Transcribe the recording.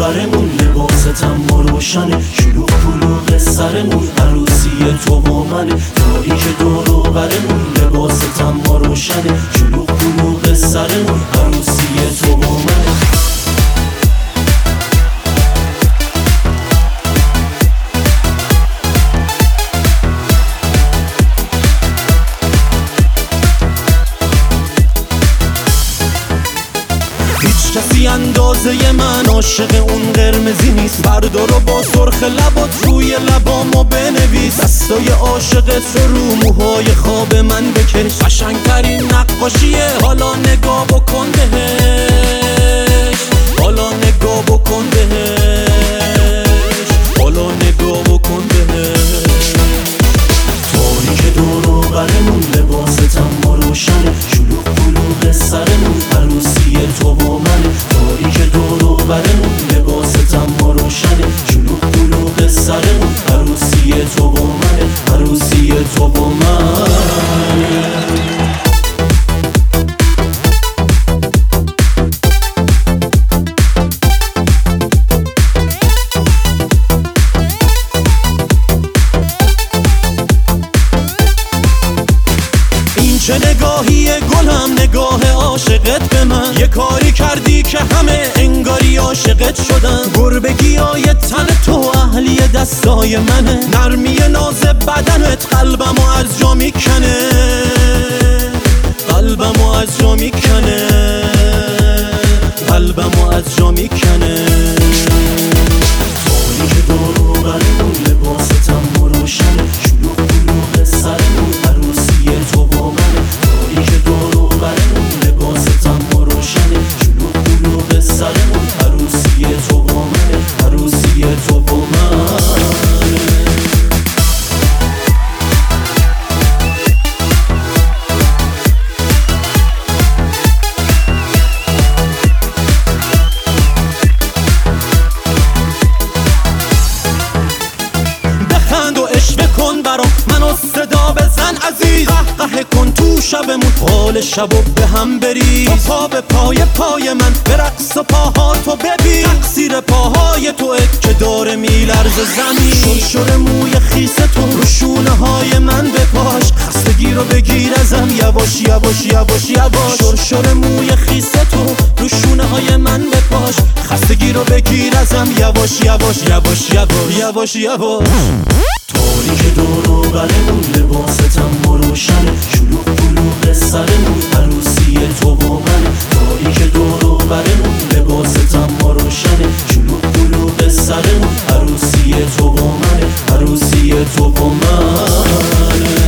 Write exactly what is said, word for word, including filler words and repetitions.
برمون، لباست اما روشنه، شلوغ کلوغ سرمون، عروسی تو و منه. تاریک دور و برمون، لباست اما روشنه، شلوغ کلوغ سرمون، عروسی تو و منه. کسی اندازه من عاشق اون قرمزی نیست. بردار و با سرخ لبات روی لبامو بنویس، دستای عاشقت رو رو موهای خواب من بکش. قشنگترین نقاشیه، حالا نگاه بکن بهش، حالا نگاه بکن بهش، حالا نگاه بکن بهش. تاریک دور و برمون، لباست اما روشنه، شلوغ کلوغ سرمون، عروسی تو و منه. تاریک دور و برمون، لباست اما روشنه، شلوغ کلوغ سرمون، عروسی تو و منه، عروسی تو و منه. چه نگاهی گلم، نگاه عاشقت به من. یه کاری کردی که همه انگاری عاشقت شدن. گربگی های تن تو اهلی دستای منه، نرمی ناز بدنت قلبمو از جا میکنه، قلبمو از جا میکنه، قلبمو از جا میکنه. تاریک دور و برمون، لباست اما روشنه، شلوغ کلوغ سرمون، عروسی تو و منه. تاریک دور و برمون، لباست اما روشنه، شلوغ کلوغ سرمون، عروسی تو و منه، عروسی تو و منه. کن برام منو صدا بزن عزیز، قهقه کن تو شبمون، حال شبو به هم بریز. تو پا به پای پای من برقص و پاها تو ببین، تقصیر پاهای توه که داره میلرز زمین. شرشر موی خیس تو رو شونه های من بپاش، خستگی رو بگیر ازم یواش یواش یواش یواش. شرشر موی خیس تو رو شونه های من بپاش، خستگی رو بگیر ازم یواش یواش یواش یواش یواش یواش. تاریک دور و برمون، لباست اما روشنه، شلوغ کلوغ سرمون، عروسی تو و منه. تاریک دور و برمون، لباست اما روشنه، شلوغ کلوغ سرمون، عروسی تو و منه، عروسی تو و منه.